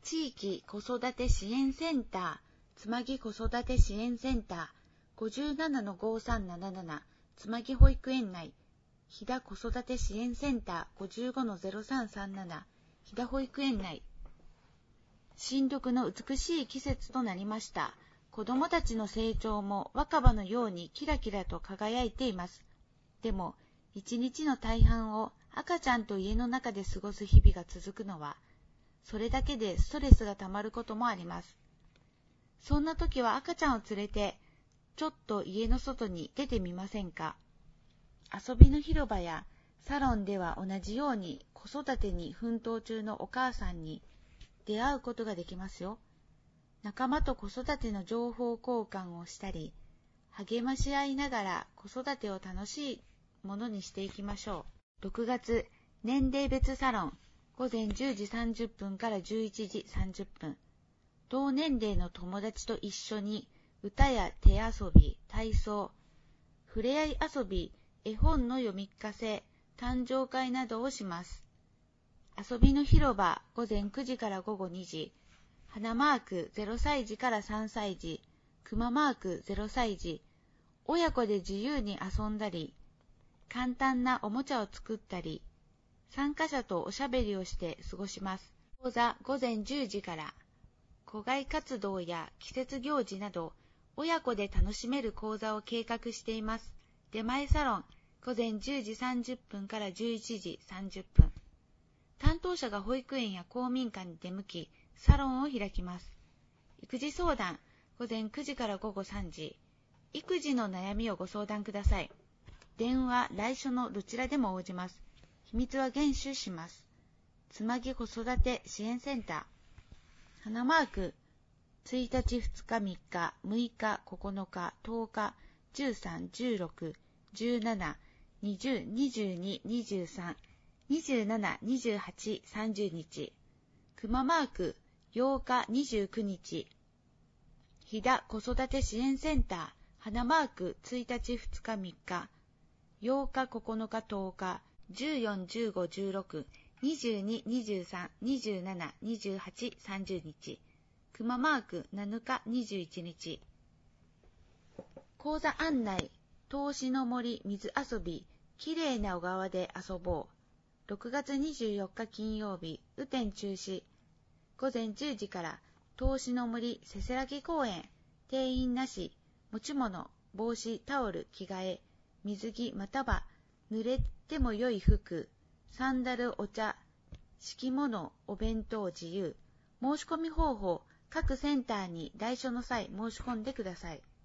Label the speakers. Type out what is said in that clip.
Speaker 1: 地域子育て支援センター、つまぎ子育て支援センター 57-5377 つまぎ保育園内、飛騨子育て支援センター 55-0337 飛騨保育園内。新緑の美しい季節となりました。子どもたちの成長も若葉のようにキラキラと輝いています。でも、一日の大半を赤ちゃんと家の中で過ごす日々が続くのは、それだけでストレスがたまることもあります。そんな時は赤ちゃんを連れて、ちょっと家の外に出てみませんか。遊びの広場やサロンでは同じように子育てに奮闘中のお母さんに出会うことができますよ。仲間と子育ての情報交換をしたり、励まし合いながら子育てを楽しいものにしていきましょう。6月、年齢別サロン、午前10時30分から11時30分。同年齢の友達と一緒に歌や手遊び、体操、ふれあい遊び、絵本の読み聞かせ、誕生会などをします。遊びの広場、午前9時から午後2時。花マーク0歳児から3歳児、熊マーク0歳児。親子で自由に遊んだり、簡単なおもちゃを作ったり、参加者とおしゃべりをして過ごします。講座、午前10時から、校外活動や季節行事など、親子で楽しめる講座を計画しています。出前サロン、午前10時30分から11時30分。担当者が保育園や公民館に出向き、サロンを開きます。育児相談、午前9時から午後3時。育児の悩みをご相談ください。電話、来所のどちらでも応じます。秘密は厳守します。つまぎ子育て支援センター。花マーク、1日、2日、3日、6日、9日、10日、13、16、17、20、22、23、27、28、30日。熊マーク、8日、29日。飛騨子育て支援センター、花マーク、1日、2日、3日。8日、9日、10日、14、15、16、22、23、27、28、30日。熊マーク、7日、21日。講座案内、投資の森水遊び、きれいな小川で遊ぼう。6月24日金曜日、雨天中止。午前10時から、投資の森せせらぎ公園、定員なし、持ち物、帽子、タオル、着替え、水着または濡れても良い服、サンダル、お茶、敷物、お弁当自由。申し込み方法、各センターに来所の際申し込んでください。